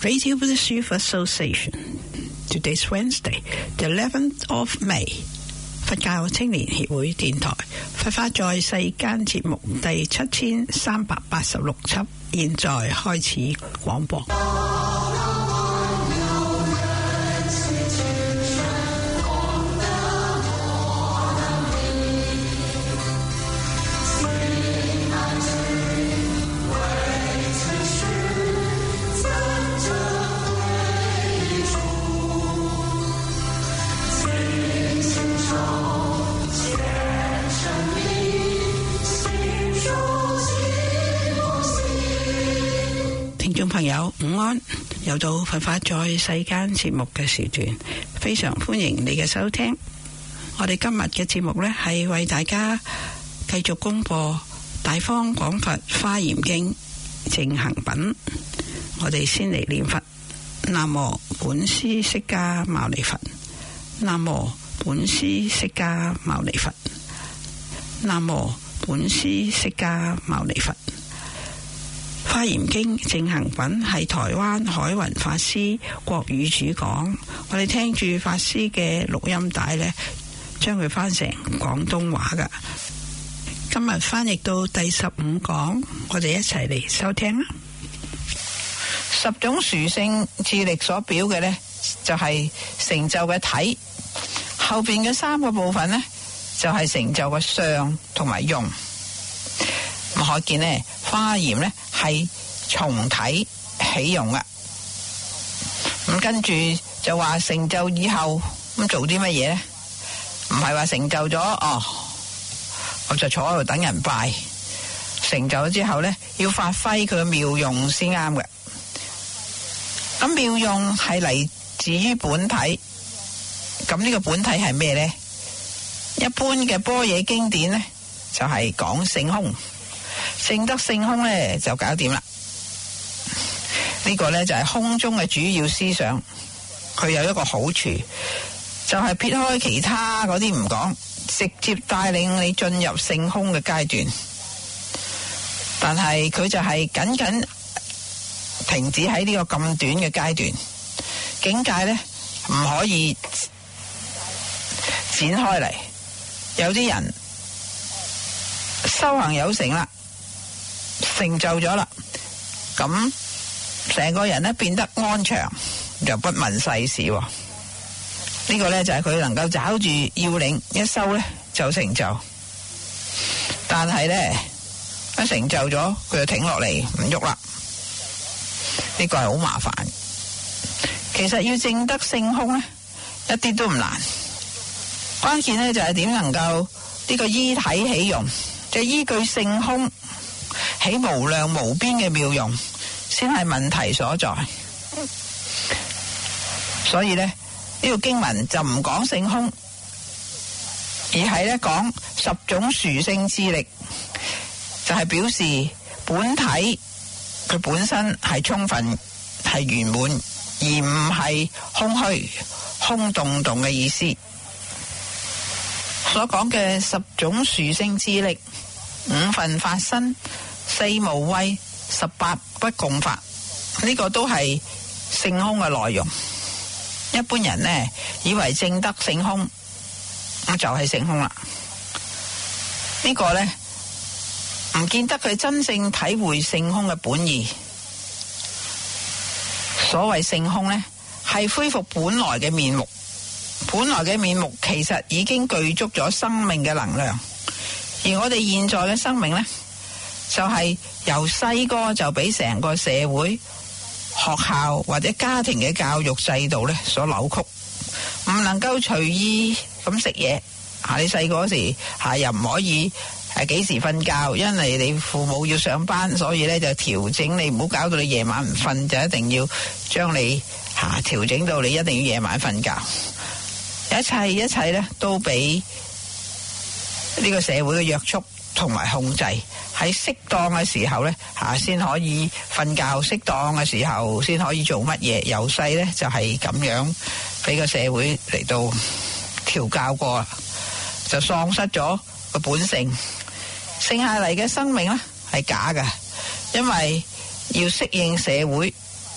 Radio Buddhist Youth Association. Today's Wednesday, the 11th of May. 佛教青年協會電台佛法在世間節目第7386輯，現在開始廣播。聽眾朋友午安，又到佛法在世間節目嘅時段，非常歡迎你嘅收聽。我哋今日嘅節目呢，係為大家繼續公布大方廣佛華嚴經正行品。我哋先嚟念佛：南無本師釋迦牟尼佛，南無本師釋迦牟尼佛，南無本師釋迦牟尼佛。華嚴經正行品係台灣海雲法師國語主講，我哋聽住法師嘅錄音帶呢，將佢翻成廣東話噶。今日翻譯到第15講，我哋一齊嚟收聽啦。十種殊勝智力所表嘅呢，就係成就嘅體，後邊嘅3個部分呢，就係成就嘅相同埋用。咁可見呢，華嚴呢係從體起用噶。咁跟住就話成就以後咁做啲乜嘢呢？唔係話成就咗我就坐喺度等人拜。成就咗之後呢，要發揮佢嘅妙用先啱嘅。咁妙用係嚟自於本體。咁呢個本體係咩呢？一般嘅般若經典呢，就係講性空。證得性空呢，就搞掂啦。呢個呢，就係空中嘅主要思想，佢有一個好處，就係撇開其他嗰啲唔講，直接帶領你進入性空嘅階段。但係佢就係僅僅停止喺呢個咁短嘅階段，境界呢，唔可以展開嚟。有啲人修行有成啦，成就咗啦，咁成個人呢變得安詳，就不問世事。呢個呢，就係佢能夠抓住要領，一收呢就成就。但係呢，一成就咗，佢就停落嚟唔喐啦。呢個係好麻煩。其實要證得性空呢，一啲都唔難。關鍵呢，就係點能夠呢個依體起用，就依據性空起無量無邊嘅妙用，先係問題所在。所以呢，呢個經文就唔講性空，而係呢講10種殊勝智力，就係表示本體佢本身係充分係圓滿，而唔係空虛空洞洞嘅意思。所講嘅10種殊勝智力，5分法身，4無畏，18不共法，呢個都係性空嘅內容。一般人呢，以為證得性空，咁就係性空啦。呢個呢，唔見得佢真正體會性空嘅本意。所謂性空呢，係恢復本來嘅面目。本來嘅面目其實已經具足咗生命嘅能量，而我哋現在嘅生命呢，就係由細個就俾成個社會、學校或者家庭嘅教育制度呢所扭曲，唔能夠隨意咁食嘢。你細個嗰時又唔可以幾時瞓覺，因為你父母要上班，所以呢就調整你，唔好搞到你夜晚唔瞓，就一定要將你調整到你一定要夜晚瞓覺。一切呢都俾呢個社會嘅約束同埋控制，喺適當嘅時候呢先可以瞓覺，適當嘅時候先可以做乜嘢。由細呢就係咁樣俾個社會嚟到調教過，就喪失咗個本性。剩下嚟嘅生命呢係假嘅，因為要適應社會，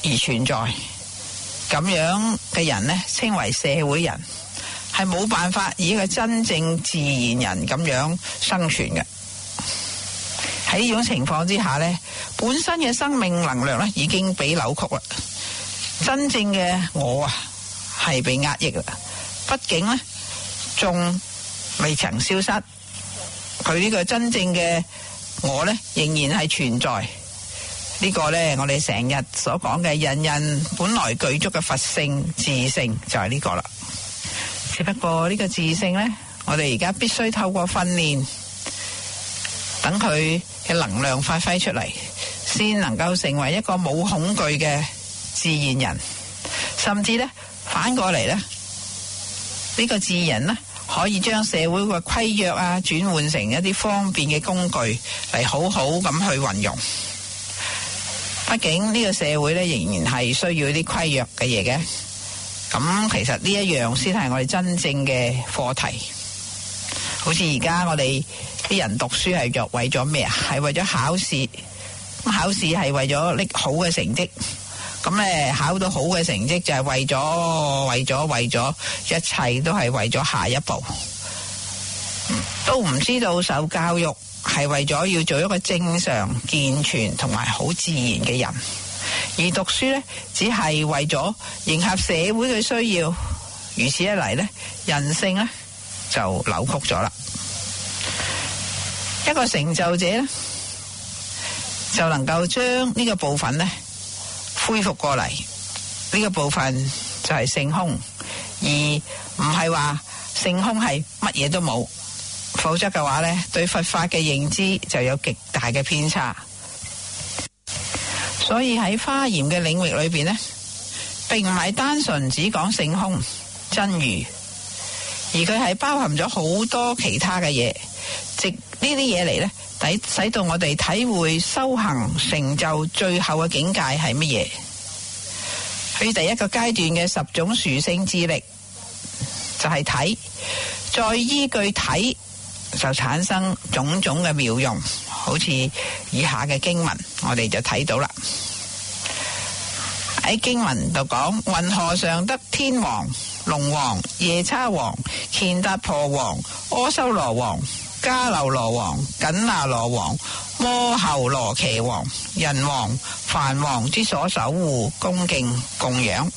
而存在，咁樣嘅人呢，稱為社會人，係冇辦法以一個真正自然人咁樣生存嘅。喺呢種情況之下呢，本身嘅生命能量呢已經被扭曲啦，真正嘅我啊係被壓抑啦。畢竟呢仲未曾消失，佢呢個真正嘅我呢仍然係存在。呢個呢我哋成日所講嘅人人本來具足嘅佛性自性就係呢個啦。只不過呢個自性呢，我哋而家必須透過訓練，等佢嘅能量發揮出嚟，先能夠成為一個冇恐懼嘅自然人。甚至呢反過嚟呢，呢個自然呢可以將社會嘅規約啊轉換成一啲方便嘅工具嚟好好咁去運用。畢竟呢個社會呢仍然係需要啲規約嘅嘢嘅。咁其實呢一樣先係我哋真正嘅課題。好似而家我哋啲人讀書係為咗咩啊？係為咗考試。考試係為咗拎好嘅成績。咁咧考到好嘅成績就係為咗一切都係為咗下一步。都唔知道受教育係為咗要做一個正常、健全同埋好自然嘅人。而讀書呢，只係為咗迎合社會嘅需要，如此一嚟呢，人性呢就扭曲咗啦。一個成就者呢，就能夠將呢個部分呢恢復過嚟。呢個部分就係性空，而唔係話性空係乜嘢都冇，否則嘅話呢，對佛法嘅認知就有極大嘅偏差。所以喺華嚴嘅領域裏邊呢，並唔係單純只講性空真如，而佢係包含咗好多其他嘅嘢，藉呢啲嘢嚟呢，使到我哋體會修行成就最後嘅境界係乜嘢。佢第一個階段嘅10種殊勝智力就係睇，再依據睇就產生種種嘅妙用。好似以下嘅經文，我哋就睇到啦。喺經文度講，雲河上得天王、龍王、夜叉王、乾達婆王、阿修羅王、迦樓羅王、緊那羅王、摩睺羅伽王、人王、梵王之所守護、恭敬、供養。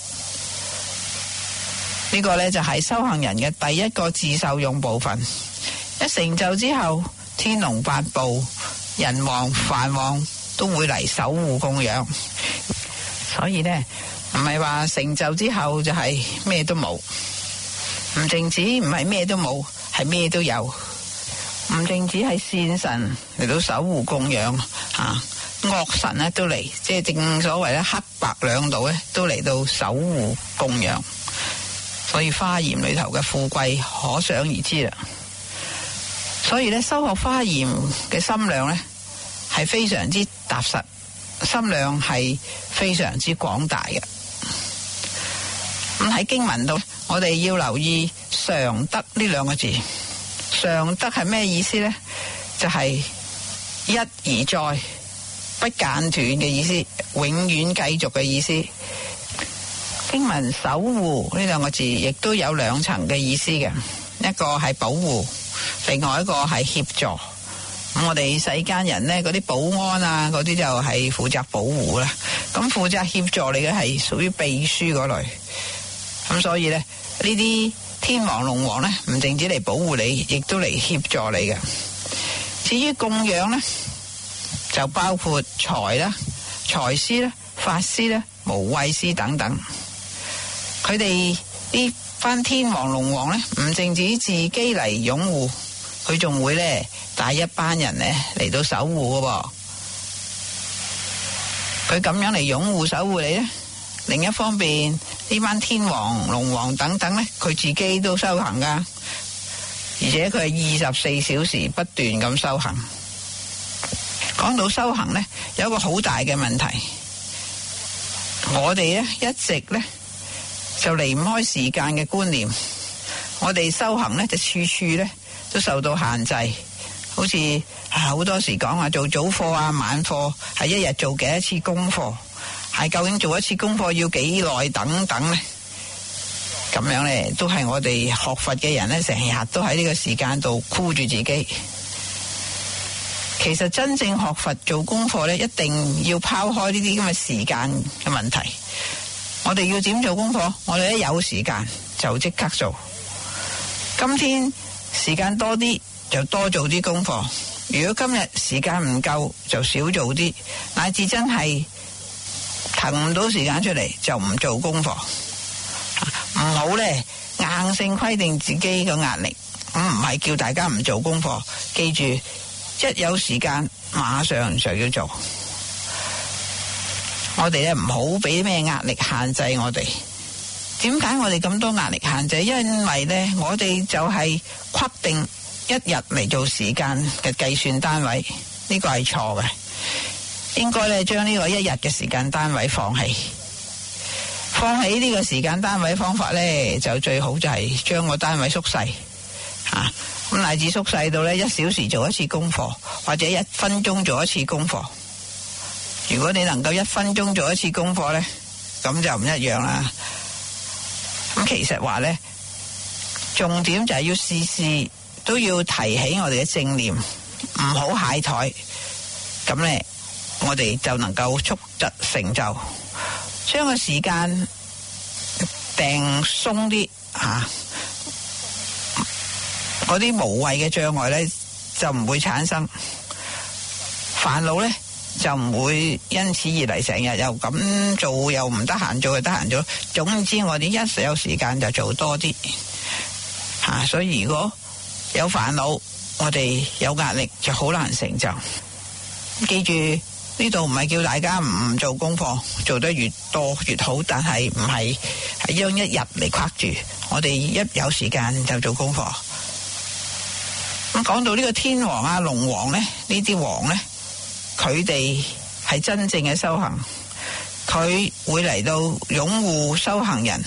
呢個呢，就係修行人嘅第一個自受用部分。一成就之後，天龍八部、人王、梵王都會嚟守護供養。所以呢，唔係話成就之後就係咩都冇，唔淨止唔係咩都冇，係咩都有。唔淨止係善神嚟到守護供養，惡神呢都嚟，即係正所謂咧黑白兩道咧都嚟到守護供養。所以華嚴裏頭嘅富貴可想而知啦。所以咧，修學華嚴嘅心量咧係非常之踏實，心量係非常之廣大嘅。咁喺經文度，我哋要留意常德呢兩個字。常德係咩意思呢？就係一而再，不間斷嘅意思，永遠繼續嘅意思。經文守護呢兩個字亦都有兩層嘅意思嘅，一個係保護，另外一個係協助。咁我哋世間人呢，嗰啲保安啊，嗰啲就係負責保護啦。咁負責協助你嘅係屬於秘書嗰類。咁所以呢，呢啲天王龍王呢，唔淨止嚟保護你，亦都嚟協助你嘅。至於供養呢，就包括財啦、財師啦、法師啦、無畏師等等。佢哋呢班天王龍王呢，唔淨止自己嚟擁護，佢仲會呢帶一班人呢嚟到守護嘅。佢咁樣嚟擁護守護你呢，另一方面呢班天王龍王等等呢，佢自己都修行噶，而且佢係24小時不斷咁修行。講到修行呢，有一個好大嘅問題，我哋呢一直呢就離唔開時間嘅觀念。我哋修行呢，就處處呢都受到限制，好似好多時講話做早課啊、晚課，係一日做幾多次功課， 究竟做一次功課要幾耐等等呢？咁樣呢，都係我哋學佛嘅人呢，成日都喺呢個時間度箍住自己。其實真正學佛做功課呢，一定要拋開呢啲咁嘅時間嘅問題。我哋要點做功課？我哋一有時間就即刻做。今天時間多啲就多做啲功課，如果今日時間唔夠就少做啲，乃至真係騰唔到時間出嚟就唔做功課。唔好呢硬性規定自己嘅壓力，唔係叫大家唔做功課。記住，一有時間馬上就要做。我哋呢唔好俾咩壓力限制我哋。點解我哋咁多壓力限制？因為呢，我哋就係規定一日嚟做時間嘅計算單位，呢個係錯嘅。應該呢將呢個一日嘅時間單位放棄。放棄呢個時間單位方法呢，就最好就係將個單位縮細吓，咁乃至縮細到呢1小時做一次功課，或者1分鐘做一次功課。如果你能夠1分鐘做一次功課呢，咁就唔一樣啦。咁其實話呢，重點就係要事事都要提起我哋嘅正念，唔好懈怠。咁呢，我哋就能夠速疾成就。將個時間定鬆啲吓，嗰啲無謂嘅障礙呢就唔會產生，煩惱呢就唔會因此而嚟，成日又咁做又唔得閒做，又得閒做。總之我哋一有時間就做多啲吓，所以如果有煩惱，我哋有壓力就好難成就。記住，呢度唔係叫大家唔做功課，做得越多越好，但係唔係將一日嚟框住。我哋一有時間就做功課。咁講到呢個天王啊、龍王呢，呢啲王呢，佢哋係真正嘅修行，佢會嚟到擁護修行人。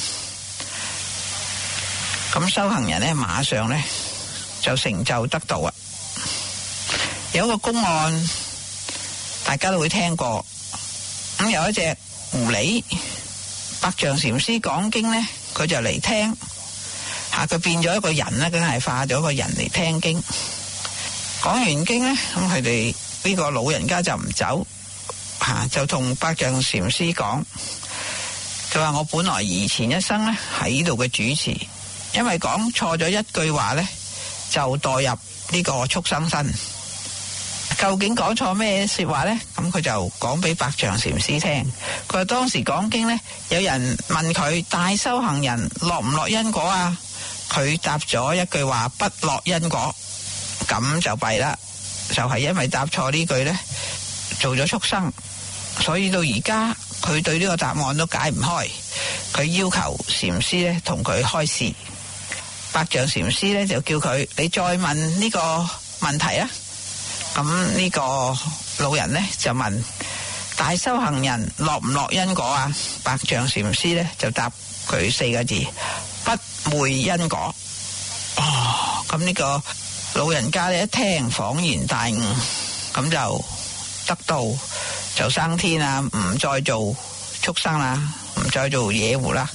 咁修行人呢，馬上呢就成就得到啊！有一個公案，大家都會聽過。咁有一隻狐狸，百丈禪師講經呢，佢就嚟聽吓，佢變咗一個人呢，梗係化咗一個人嚟聽經。講完經呢，咁佢哋呢個老人家就唔走吓，就同百丈禪師講，佢話我本來以前一生呢喺呢度嘅主持，因為講錯咗一句話呢，就墮入呢個畜生身。究竟講錯咩說話呢？咁佢就講俾百丈禪師聽。佢話當時講經呢，有人問佢大修行人落唔落因果啊？佢答咗一句話，不落因果。咁就弊啦，就係因為答錯呢句呢，做咗畜生。所以到而家佢對呢個答案都解唔開，佢要求禪師呢同佢開示。百丈禪師呢就叫佢，你再問呢個問題啊。咁呢個老人呢就問，大修行人落唔落因果啊？百丈禪師呢就答佢4個字，不昧因果。咁呢個老人家呢一聽恍然大悟，咁就得道就升天啦，唔再做畜生啦，唔再做野狐啦。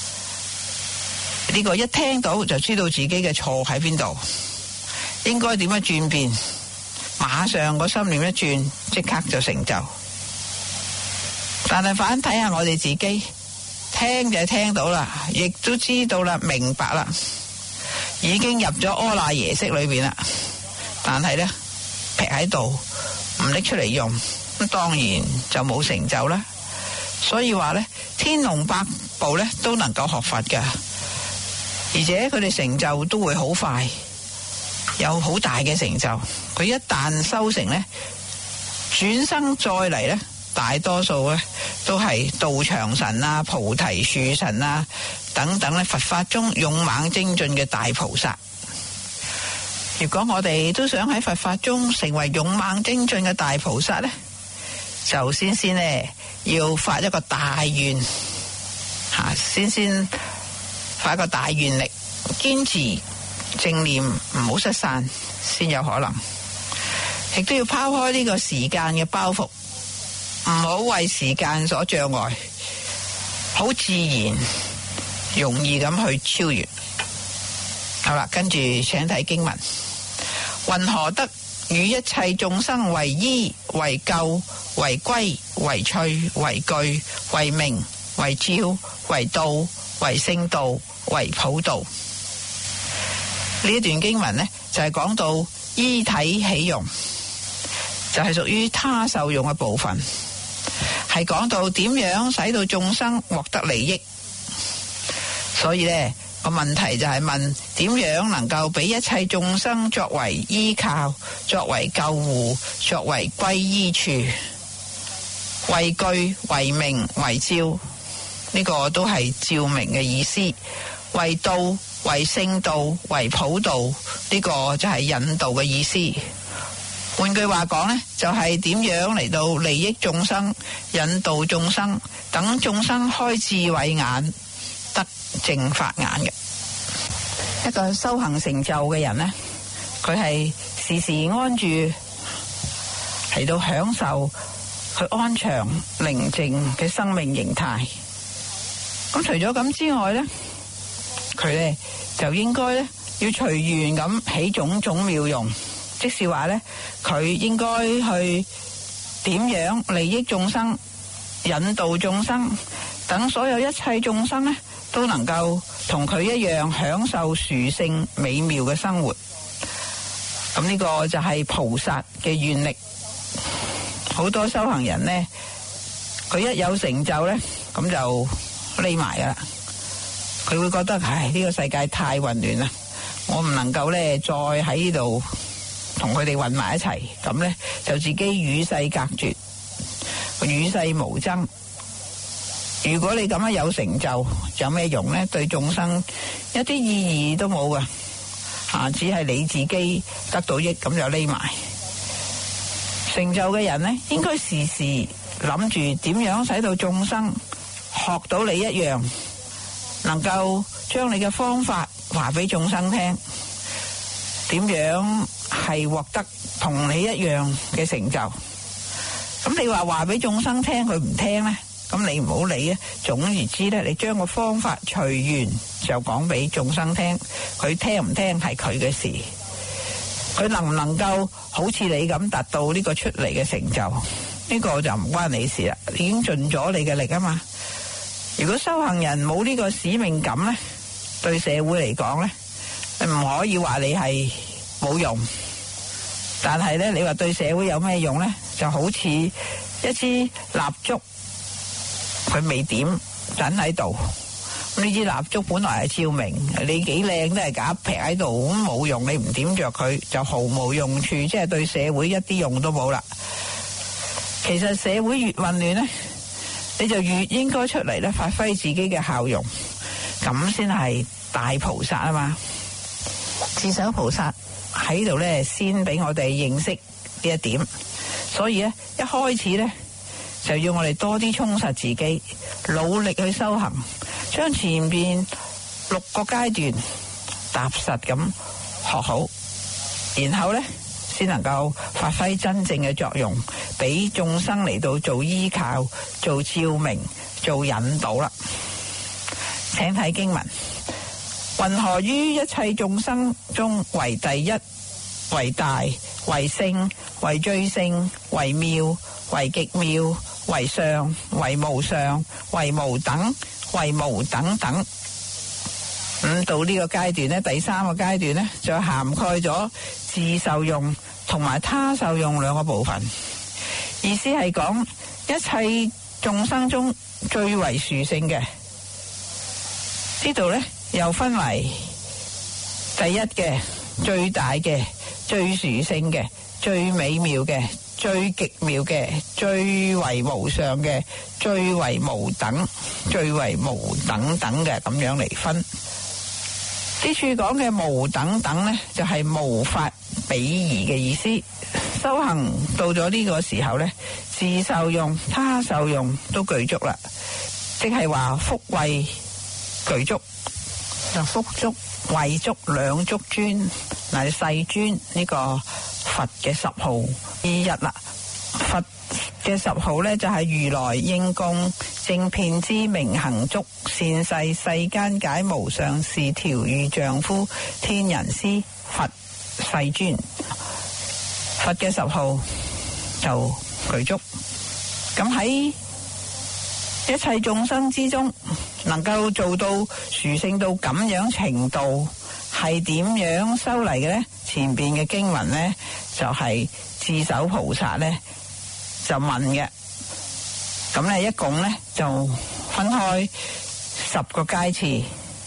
呢個一聽到就知道自己嘅錯喺邊度，應該點樣轉變，馬上個心念一轉，即刻就成就。但係反睇下我哋自己，聽就聽到啦，亦都知道啦，明白啦，已經入咗阿賴耶識裏邊啦，但係呢，劈喺度唔拎出嚟用，咁當然就冇成就啦。所以話呢，天龍八部呢都能夠學佛㗎，而且佢哋成就都會好快，有好大嘅成就。佢一旦修成呢，轉生再嚟呢，大多數呢都係道場神啊、菩提樹神啊等等呢，佛法中勇猛精進嘅大菩薩。如果我哋都想喺佛法中成為勇猛精進嘅大菩薩呢，就先呢要發一個大願吓，先發一個大願力，堅持正念唔好失散，先有可能。亦都要拋開呢個時間嘅包袱， 唔好為時間所障礙，好自然容易咁去超越。好啦，跟住請睇經文，云何得與一切眾生為依、為救、為歸、為趣、為具、為名、為照、為道、為聖道、為普道。呢一段經文呢，就係講到依體起用，就係屬於他受用嘅部分，係講到點樣使到眾生獲得利益。所以呢個問題就係問點樣能夠俾一切眾生作為依靠、作為救護、作為歸依處、為具、為名、為照，呢個都係照明嘅意思。為道、為聖道、為普道，呢個就係引導嘅意思。換句話講呢，就係點樣嚟到利益眾生、引導眾生，等眾生開智慧眼，得正法眼嘅。一個修行成就嘅人呢，佢係時時安住嚟到享受佢安詳寧靜嘅生命形態。咁除咗咁之外呢，佢呢就應該呢要隨緣咁起種種妙用，即是話呢，佢應該去點樣利益眾生、引導眾生，等所有一切眾生呢都能夠同佢一樣享受殊勝美妙嘅生活。咁呢個就係菩薩嘅願力。好多修行人呢，佢一有成就呢，咁就匿埋噶啦。佢會覺得唉，呢個世界太混亂啦，我唔能夠呢再喺呢度同佢哋混埋一齊，咁呢就自己與世隔絕，與世無爭。如果你咁樣有成就，有咩用呢？對眾生一啲意義都冇噶，只係你自己得到益，咁就匿埋。成就嘅人呢，應該時時諗住點樣使到眾生學到你一樣，能夠將你嘅方法話俾眾生聽，點樣係獲得同你一樣嘅成就。咁你話俾眾生聽，佢唔聽呢？咁你唔好理啊。總而言之咧，你將個方法隨緣就講俾眾生聽，佢聽唔聽係佢嘅事。佢能唔能夠好似你咁達到呢個出嚟嘅成就，呢個就唔關你事啦。你已經盡咗你嘅力啊嘛。如果修行人冇呢個使命感呢，對社會嚟講呢，你唔可以話你係冇用。但係呢，你話對社會有咩用呢？就好似一支蠟燭，佢未點緊喺度，呢支蠟燭本來係照明，你幾靚都係假劈喺度，咁冇用。你唔點着佢就毫無用處，即係對社會一啲用都冇啦。其實社會越混亂呢，你就越應該出嚟咧，發揮自己嘅效用，咁先係大菩薩啊嘛。智首菩薩喺度咧，先俾我哋認識呢一點。所以咧，一開始咧就要我哋多啲充實自己，努力去修行，將前邊6個階段踏實咁學好，然後咧先能夠發揮真正嘅作用，俾眾生嚟到做依靠、做照明、做引導啦。請睇經文，云何於一切眾生中為第一、為大、為聖、為最聖、為妙、為極妙、為上、為無上、為無等、為無等等。到呢個階段呢，第3個階段呢，就涵蓋咗自受用同埋他受用2個部分。意思係講一切眾生中最為殊勝嘅，呢度呢又分為第一嘅、最大嘅、最殊勝嘅、最美妙嘅、最極妙嘅、最為無上嘅、最為無等、最為無等等嘅，咁樣嚟分。呢處講嘅無等等呢，就係無法比擬嘅意思。修行到咗呢個時候呢，自受用、他受用都具足啦，即係話福慧具足，就福足、慧足兩足尊，乃世尊呢個佛嘅10號之一啦。佛嘅10號呢，就係如來應供正遍知明行足善逝世間解無上士調御丈夫天人師佛世尊。佛嘅10號就具足，咁喺一切眾生之中能夠做到殊勝到咁樣程度，係點樣修嚟嘅呢？前邊嘅經文呢，就係智首菩薩呢就問嘅，咁呢一共呢就分開10個階次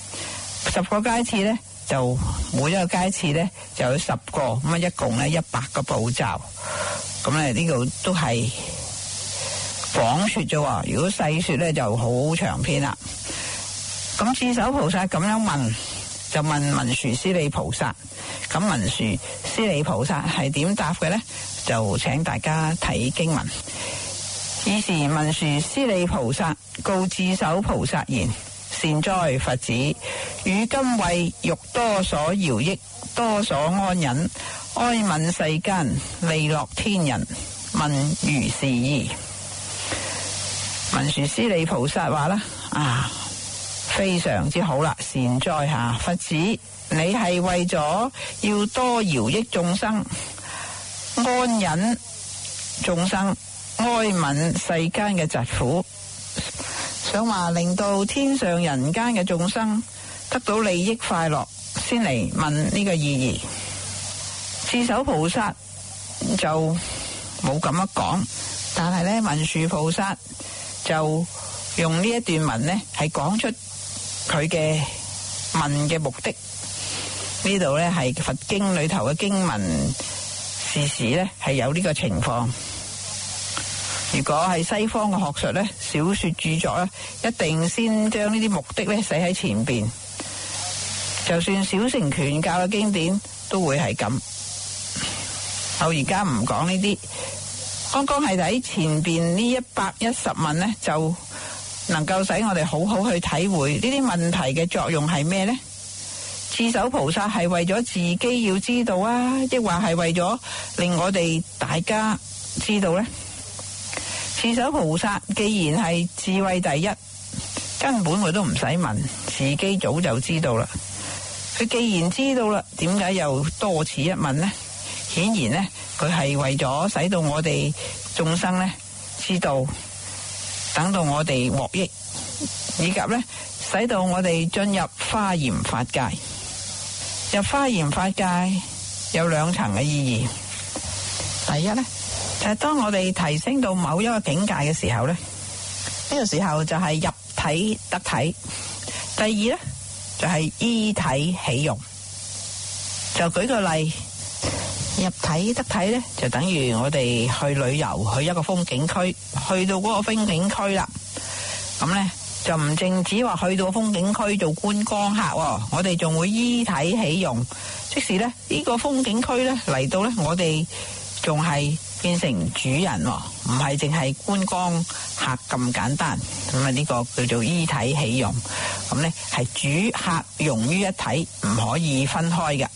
，10個階次呢就每一個階次呢就有10個，咁啊一共呢100個步驟，咁呢呢度都係廣說啫，如果細說呢就好長篇啦。咁智首菩薩咁樣問，就問文殊師利菩薩，咁文殊師利菩薩係點答嘅呢？就請大家睇經文。爾時文殊師利菩薩告智首菩薩言：善哉佛子，汝今為欲多所饒益，多所安忍，哀憫世間，利樂天人，問如是意。文殊師利菩薩話啦，非常之好啦，善哉吓佛子，你係為咗要多饒益眾生，安忍眾生，哀憫世間嘅疾苦，想話令到天上人間嘅眾生得到利益快樂，先嚟問呢個意義。智首菩薩就冇咁樣講，但係呢文殊菩薩就用呢一段文呢係講出佢嘅問嘅目的。呢度呢係佛經裏頭嘅經文時時呢係有呢個情況。如果係西方嘅學術呢，小說著作呢，一定先將呢啲目的呢寫喺前邊。就算小乘權教嘅經典都會係咁。我而家唔講呢啲，剛剛係喺前邊呢110問呢，就能夠使我哋好好去體會呢啲問題嘅作用係咩呢？智首菩薩係為咗自己要知道啊，抑或係為咗令我哋大家知道呢？智首菩薩既然係智慧第一，根本佢都唔使問，自己早就知道啦。佢既然知道啦，點解又多此一問呢？顯然呢，佢係為咗使到我哋眾生呢知道，等到我哋獲益，以及呢使到我哋進入華嚴法界。入華嚴法界有2層嘅意義。第一呢，就係當我哋提升到某一個境界嘅時候呢，呢個時候就係入體得體。第二呢，就係依體起用。就舉個例，入體得體呢，就等於我哋去旅遊，去一個風景區，去到嗰個風景區啦，咁呢就唔淨止話去到風景區做觀光客，我哋仲會依體起用，即是呢個風景區呢嚟到呢，我哋仲係變成主人，唔係淨係觀光客咁簡單。咁啊呢個叫做依體起用，咁呢係主客融於一體，唔可以分開嘅。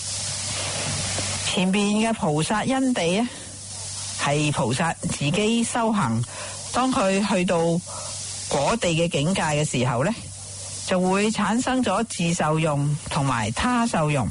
前邊嘅菩薩因地呢，係菩薩自己修行，當佢去到果地嘅境界嘅時候呢，就會產生咗自受用同埋他受用。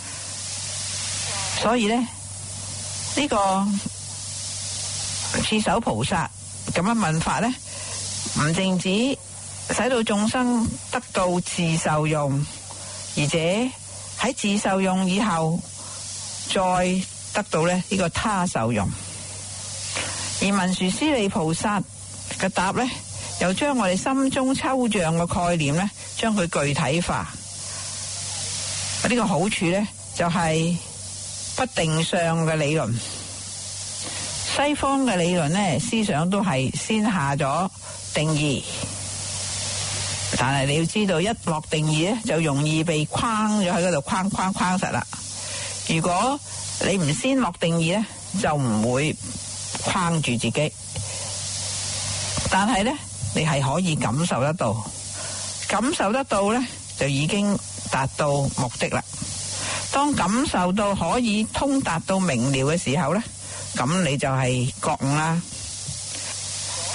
所以呢，呢個智首菩薩咁樣問法呢，唔淨止使到眾生得到自受用，而且喺自受用以後再得到呢個他受用。而文殊師利菩薩嘅答呢，又將我哋心中抽象嘅概念呢，將佢具體化。呢個好處呢，就係不定相嘅理論。西方嘅理論呢，思想都係先下咗定義，但係你要知道，一落定義呢，就容易被框咗喺嗰度，框實啦。如果你唔先落定義呢，就唔會框住自己。但係呢，你係可以感受得到，呢，就已經達到目的啦。當感受到可以通達到明了嘅時候呢，咁你就係覺悟啦。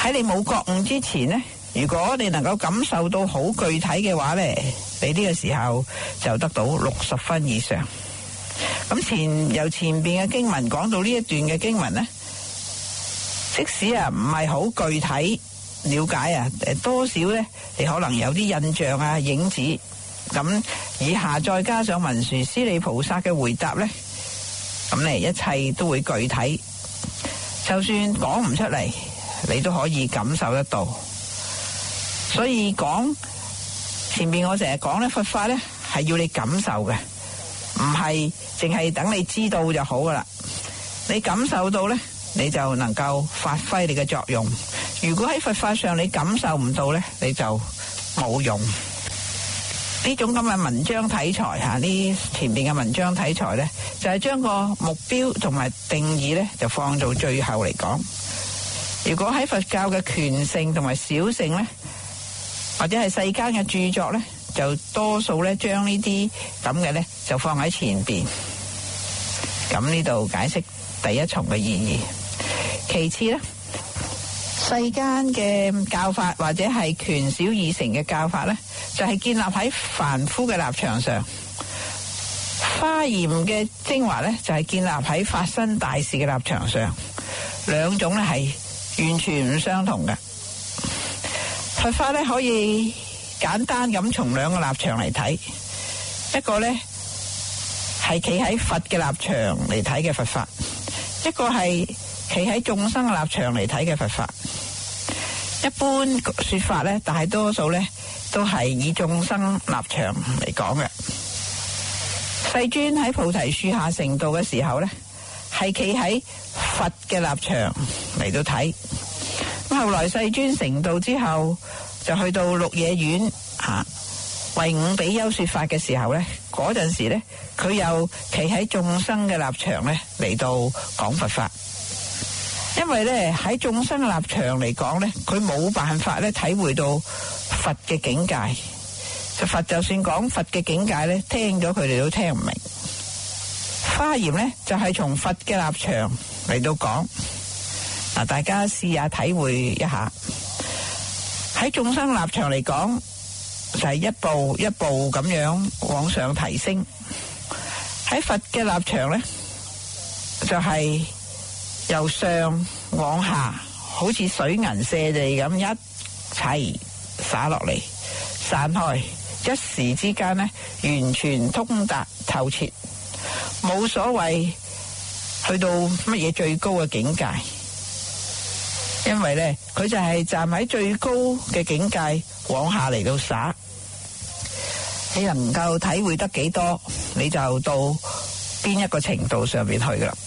喺你冇覺悟之前呢，如果你能夠感受到好具體嘅話呢，你呢個時候就得到60分以上。咁由前邊嘅經文講到呢一段嘅經文呢，即使唔係好具體了解啊，多少呢你可能有啲印象啊、影子。咁以下再加上文殊師利菩薩嘅回答呢，咁你一切都會具體，就算講唔出嚟，你都可以感受得到。所以講前面我成日講咧，佛法咧係要你感受嘅，唔係淨係等你知道就好噶啦。你感受到咧，你就能夠發揮你嘅作用。如果喺佛法上你感受唔到咧，你就冇用。呢種咁嘅文章體裁吓，呢前邊嘅文章體裁咧，就係將個目標同埋定義咧，就放到最後嚟講。如果喺佛教嘅權聖同埋小聖咧，或者係世間嘅著作咧，就多數咧將呢啲咁嘅咧就放喺前邊。咁呢度解釋第一重嘅意義。其次咧，世間嘅教法或者係權小二乘嘅教法咧，就係建立喺凡夫嘅立場上。華嚴嘅精華咧，就係建立喺法身大士嘅立場上。兩種咧係完全唔相同嘅。佛法咧可以簡單咁從兩個立場嚟睇，一個咧係企喺佛嘅立場嚟睇嘅佛法，一個係企喺眾生嘅立場嚟睇嘅佛法。一般說法咧，大多數咧都係以眾生立場嚟講嘅。世尊喺菩提樹下成道嘅時候咧，係企喺佛嘅立場嚟到睇。咁後來世尊成道之後，就去到鹿野苑為五比丘說法嘅時候咧，嗰陣時咧，佢又企喺眾生嘅立場咧嚟到講佛法。因為咧喺眾生嘅立場嚟講咧，佢冇辦法咧體會到佛嘅境界。佛就算講佛嘅境界咧，聽咗佢哋都聽唔明。華嚴咧就係從佛嘅立場嚟到講。嗱，大家試下體會一下。喺眾生立場嚟講，就係一步一步咁樣往上提升。喺佛嘅立場咧，就係由上往下，好似水銀瀉地咁一齊灑落嚟，散開，一時之間咧，完全通達透徹，冇所謂去到乜嘢最高嘅境界。因為咧，佢就係站喺最高嘅境界往下嚟到灑，你能夠體會得幾多，你就到邊一個程度上邊去噶啦。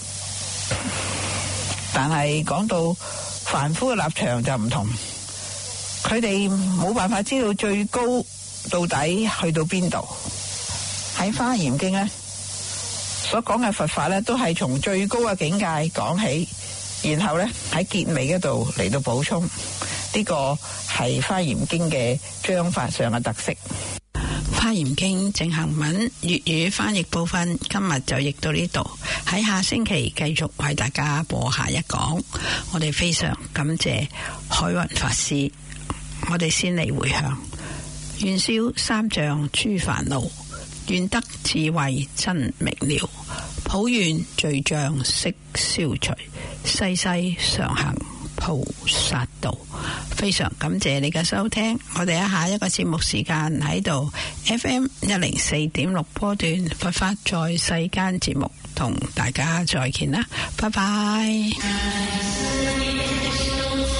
但係講到凡夫嘅立場就唔同，佢哋冇辦法知道最高到底去到邊度。喺《華嚴經》咧所講嘅佛法咧，都係從最高嘅境界講起。然後咧喺結尾嗰度嚟到補充，呢個係《華嚴經》嘅章法上嘅特色。《華嚴經》正行文粵語翻譯部分今日就譯到呢度，喺下星期繼續為大家播下一講。我哋非常感謝海雲法師，我哋先嚟回向：願消三障諸煩惱，願得智慧真明了，普願罪障悉消除，世世常行菩薩道。非常感謝你嘅收聽，我哋喺下一個節目時間喺度 FM 104.6波段佛法在世間節目同大家再見啦，拜拜。